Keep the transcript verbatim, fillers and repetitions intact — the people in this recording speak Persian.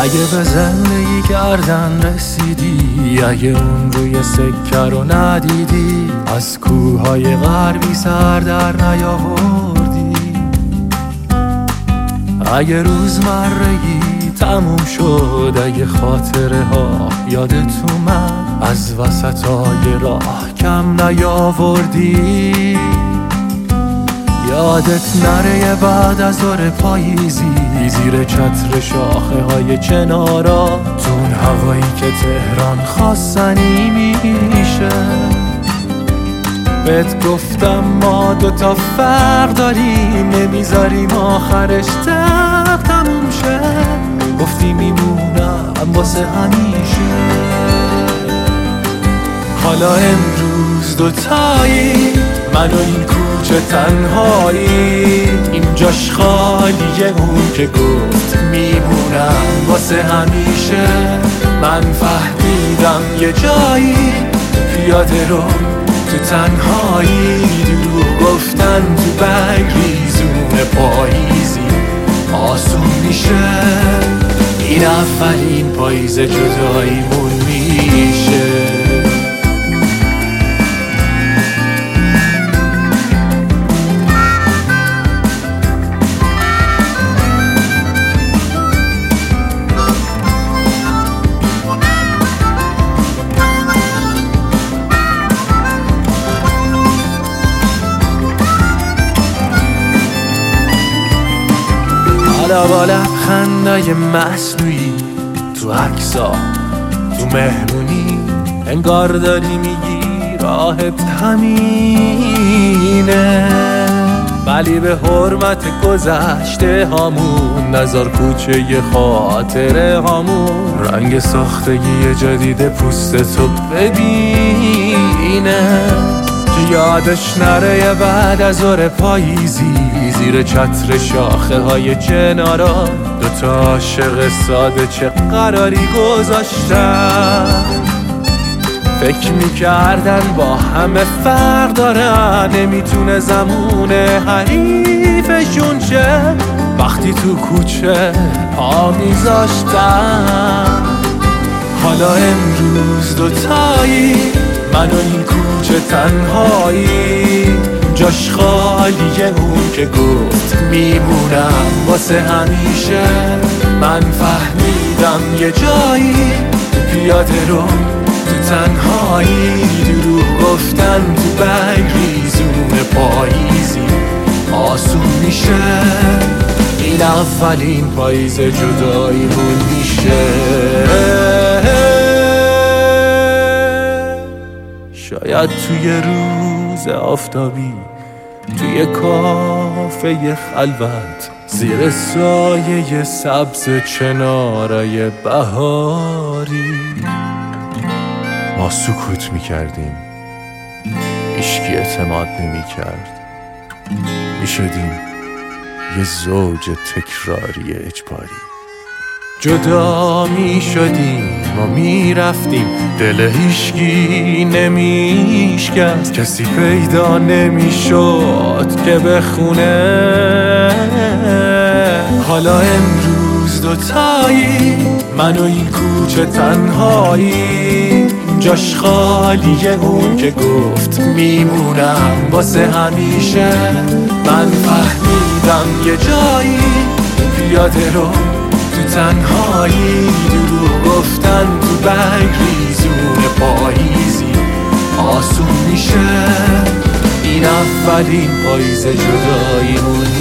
اگه به زندگی کردن رسیدی، اگه اون روی سکه رو ندیدی، از کوههای غربی سر در نیاوردی، اگه روزمرگی تموم شد، اگه خاطره ها یادت اومد، از وسطای راه کم نیاوردی، یادت نره بعد از ظهر پاییزی زیر چتر شاخه های چنارا، تون هوایی که تهران خواستنی میشه. بهت گفتم ما دوتا فرق داریم، نمیذاریم آخرش تق تموم شه، گفتی میمونم واسه همیشه. حالا امروز دوتایی، من و این کوچه تنهایی، این جاش خالیه، اون که گفت میمونم واسه همیشه. من فهمیدم یه جایی پیاده رو تو تنهایی، دروغ گفتن تو بگریزون پاییزی آسون میشه. این اولین پاییز جداییمون میشه. حالا با لبخندای مصنوعی تو عکسا، تو مهمونی، انگار داری میگی راحت همینه، ولی به حرمت گذشته هامون نذار کوچه ی خاطره هامون رنگ ساختگی جدید پوستتو ببینه، که یادش نره بعد از ظهر پاییزی زیر چتر شاخه های چنارا، دوتا عاشق ساده چه قراری گذاشتن، فکر میکردن با همه فرق دارن، نمیتونه زمون حریفشون شه، وقتی تو کوچه پا میذاشتن. حالا امروز دوتایی، من و این کوچه تنهایی، جاش خالیه، اون که گفت میمونم واسه همیشه. من فهمیدم یه جایی پیاده رو تو تنهایی، دروغ گفتن تو بگریزون پاییزی آسون میشه. این اولین پاییز جداییمون میشه. شاید توی روز آفتابی، توی کافه خلوت، زیر سایه سبز چنارای بهاری، ما سکوت میکردیم، هیچکی اعتماد نمیکرد، میشدیم یه زوج تکراری اجباری. جدا می شدیم و می رفتیم، دل هیچکی نمیشکست، کسی پیدا نمی شد که بخونه. حالا امروز دوتایی، من و این کوچه تنهایی، جاش خالیه، اون که گفت میمونم واسه همیشه. من فهمیدم یه جایی پیاده رو تو تنهایی، دروغ گفتن تو بگریزون پاییزی آسون میشه. این اولین پاییز جداییمون